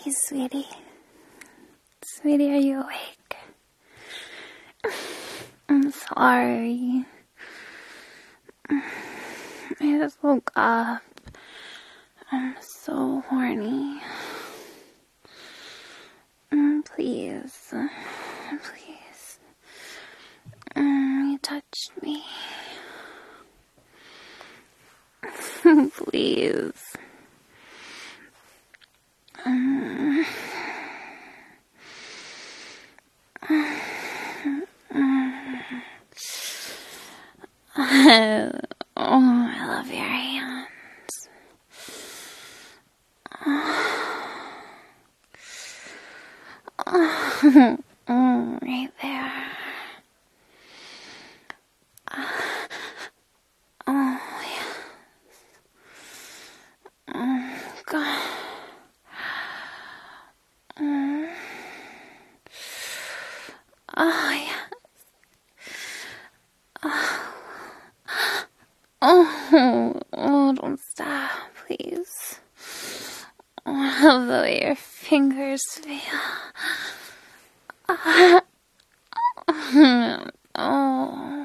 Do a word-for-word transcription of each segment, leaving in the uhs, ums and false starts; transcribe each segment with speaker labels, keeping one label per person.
Speaker 1: Hey, sweetie. Sweetie, are you awake? I'm sorry. I just woke up. I'm so horny. Please. Please. You touched me. Please. Um, oh, I love your hands. Oh, oh, right there. Oh, yes. Oh, God. Oh, oh yes. Oh. Oh, oh, don't stop, please. Oh, I love the way your fingers feel. Oh. Oh.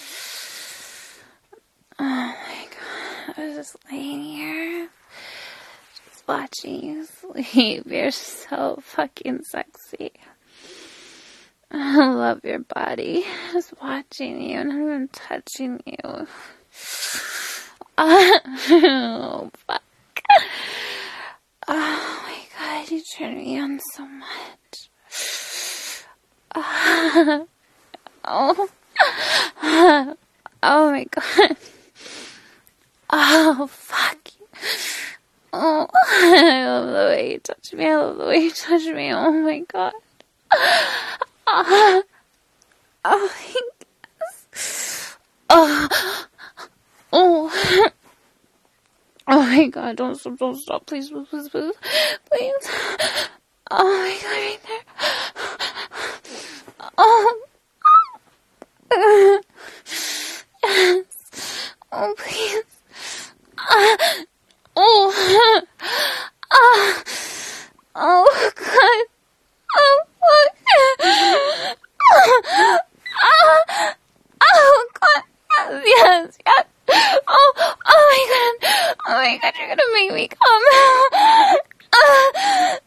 Speaker 1: Oh my God. I was just laying here, just watching you sleep. You're so fucking sexy. I love your body. Just watching you and I'm touching you. Oh, fuck. Oh my God, you turn me on so much. Oh. Oh my God. Oh, fuck. Oh, I love the way you touch me. I love the way you touch me. Oh my God. Oh, oh my goodness. Oh, oh, oh my God, don't stop, don't stop, please, please, please, please, please. Oh my God, right there. Oh, yes. Oh, please. Uh, oh, uh, oh, God. Oh, fuck. Oh, oh, oh, God. Yes, yes. Oh, oh my God. Oh my God, you're gonna make me come. Uh,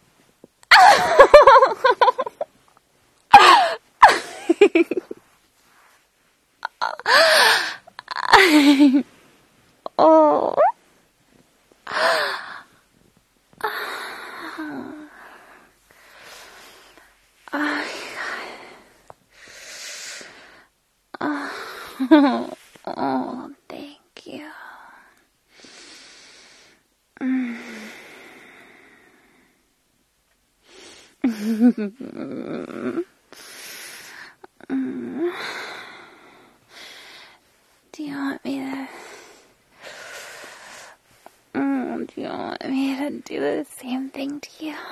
Speaker 1: oh. Oh my God. Oh, oh, thank you. Mm. Mm. Do you want me to... Mm, do you want me to do the same thing to you?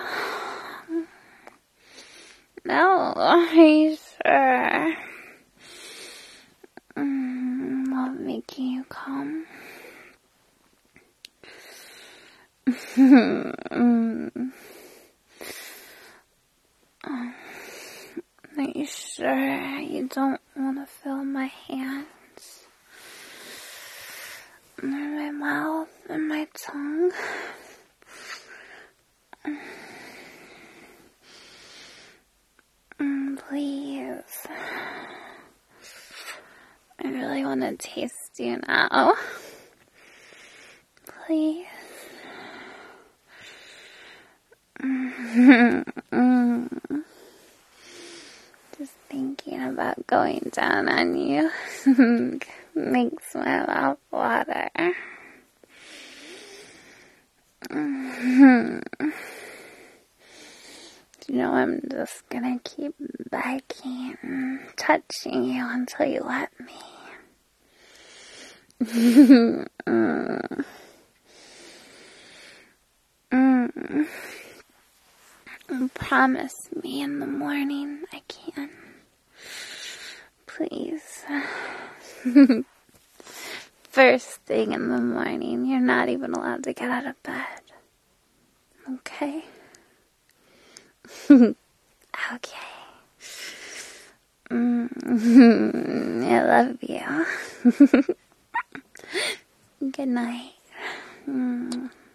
Speaker 1: No, are you sure? Mm, love making you come. mm. um, are you sure you don't want to feel my hands? Or my mouth and my tongue? Mm, please. I really want to taste you now. Please. Mm. Just thinking about going down on you makes my mouth water. Mm. You know, I'm just gonna keep begging and touching you until you let me. mm. Mm. Promise me in the morning I can. Please. First thing in the morning, you're not even allowed to get out of bed. Okay? Okay. Mm, I love you. Good night. Mm.